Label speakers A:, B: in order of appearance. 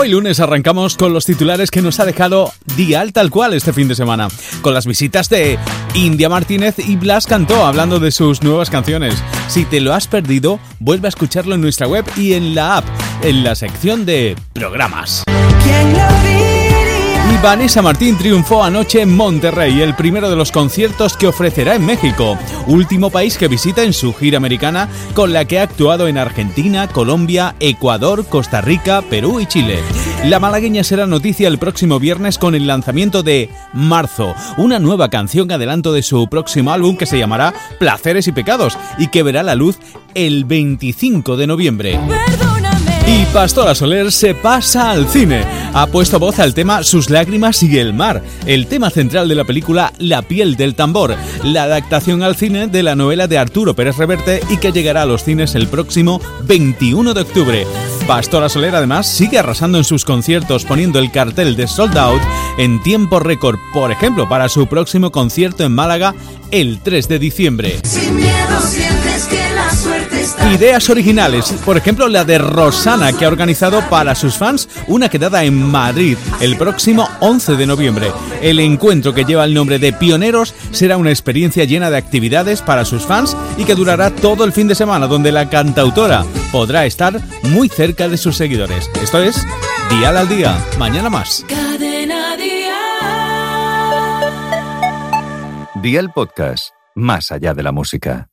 A: Hoy lunes arrancamos con los titulares que nos ha dejado Dial tal cual este fin de semana, con las visitas de India Martínez y Blas Cantó hablando de sus nuevas canciones. Si te lo has perdido, vuelve a escucharlo en nuestra web y en la app, en la sección de programas. Y Vanessa Martín triunfó anoche en Monterrey, el primero de los conciertos que ofrecerá en México, último país que visita en su gira americana, con la que ha actuado en Argentina, Colombia, Ecuador, Costa Rica, Perú y Chile. La malagueña será noticia el próximo viernes con el lanzamiento de Marzo, una nueva canción adelanto de su próximo álbum que se llamará Placeres y Pecados y que verá la luz el 25 de noviembre. Y Pastora Soler se pasa al cine. Ha puesto voz al tema Sus lágrimas y el mar, el tema central de la película La piel del tambor, la adaptación al cine de la novela de Arturo Pérez Reverte y que llegará a los cines el próximo 21 de octubre. Pastora Soler además sigue arrasando en sus conciertos poniendo el cartel de Sold Out en tiempo récord, por ejemplo, para su próximo concierto en Málaga el 3 de diciembre.
B: Sin miedo sientes que la suerte está.
A: Ideas originales, por ejemplo la de Rosana, que ha organizado para sus fans una quedada en Madrid el próximo 11 de noviembre. El encuentro, que lleva el nombre de Pioneros, será una experiencia llena de actividades para sus fans y que durará todo el fin de semana, donde la cantautora podrá estar muy cerca de sus seguidores. Esto es Dial al Día. Mañana más.
B: Cadena Dial.
C: Dial Podcast, más allá de la música.